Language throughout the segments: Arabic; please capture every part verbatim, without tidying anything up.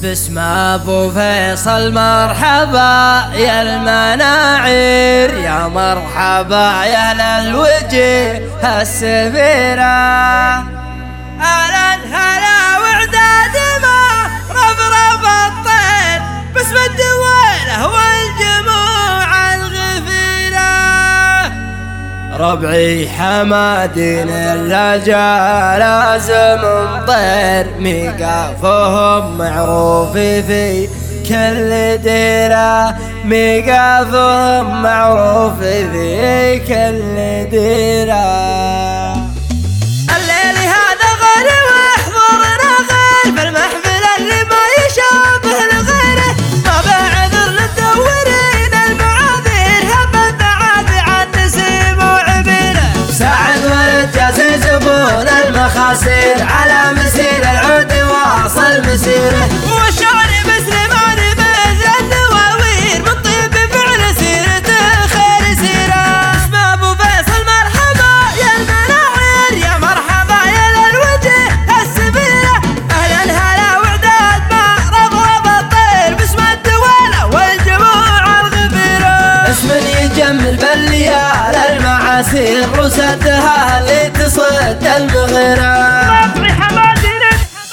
باسم ابو فيصل مرحبا يا المناعير، يا مرحبا يا للوجه السفيرة. اهلا هلا وعداد ما رفرف الطير باسم الدويلة والجموع الغفيرة. ربعي حمادين الرجال لازم مطير، ميقافهم معروف في كل ديرة، ميقافهم معروف في كل ديرة. الليل هذا غالي واحضرنا غير في المحفل اللي ما يشابه لغيره، ما بعذر للدورين المعاذير هم التعافي عن نسيم وعبيره. ساعد والجاسي زبون المخاسير على مسير العود واصل مسيره، والشعر بسلمان مثل الدواوير من طيب فعل سيرته خير سيره. اسم ابو فيصل مرحبا يا المناعير، يا مرحبا يا للوجه السفيرة. اهلا هلا وعداد ما رفرف الطير باسم الدويلة والجموع الغفيرة. اسم يجمل بالليال المعاسير وسدها اللي تصد المغيرة. ربي حمادين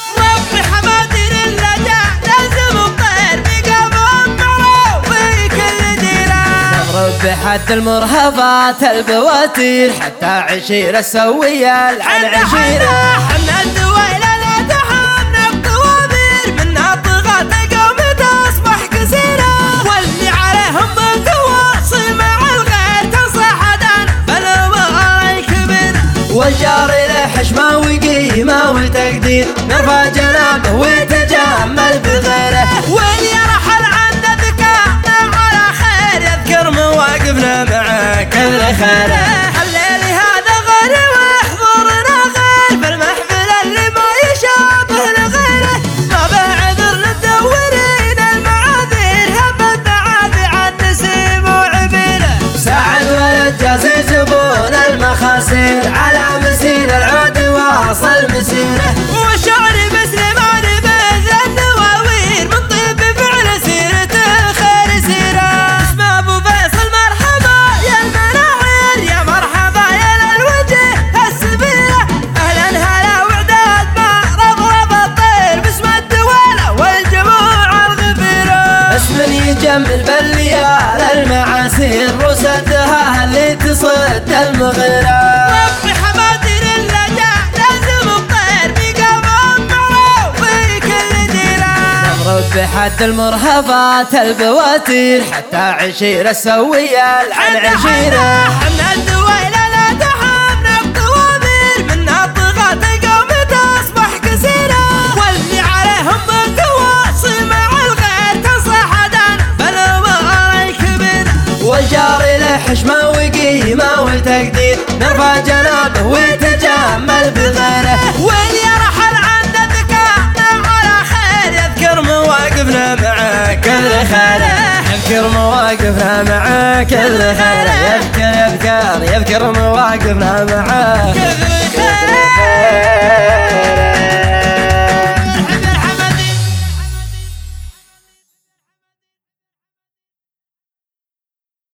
ربي حمادين اللجا لازم الطير بقافهم معروف في كل ديرة. نضرب بحد المرهفات البواتير حتى عشيرة سوية العشيرة. حنا الدويلة لا تحمنا الطوابير، منها طغاة قوم تصبح كثيرة، واللي عليهم بالتواصي مع الغير تنصح دان بالأمور الكبيرة. والجار له حشمة وقيمة وتقدير، نرفع جنابه ويتجمل بغيره، واللي يرحل عند ذكاءنا على خير يذكر مواقفنا معاه كل خيره. الليل هذا غالي واحضرنا غير في المحفل اللي ما يشابه لغيره، ما بعذر للدورين المعاذير هم التعافي عن نسيم وعبيره. ساعد والجاسي زبون المخاسير على مسير العود واصل مسيره، والشعر بسلمان مثل الدواوير من طيب فعل سيرته خير سيره. اسم ابو فيصل مرحبا يا المناعير، يا مرحبا يا للوجه السفيرة. اهلا هلا وعداد ما رفرف الطير باسم الدويلة والجموع الغفيرة. اسم يجمل بالليال المعاسير وسدها اللي تصد المغيرة. ربي حمادين اللجا لازم الطير بقافهم معروف في كل ديرة. نضرب بحد المرهفات البواتير حتى عشيرة سوية العشيرة. حنا الدويلة لا تحمنا الطوابير، منها طغاة قوم تصبح كثيرة، واللي عليهم بالتواصي مع الغير تنصح دان بالأمور الكبيرة. والجار له حشمة وقيمة وتقدير، نرفع جنابه ويتجمل بغيره، واللي يرحل عند ذكاءنا على خير يذكر مواقفنا معاه كل خيره. يذكر مواقفنا معاه كل خيره، يذكر يذكر يذكر مواقفنا معاه.